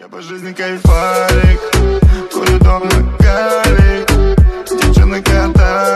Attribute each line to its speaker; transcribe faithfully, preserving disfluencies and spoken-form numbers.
Speaker 1: по жизни кайфарик, курю дом на Кали, девчонок катаю.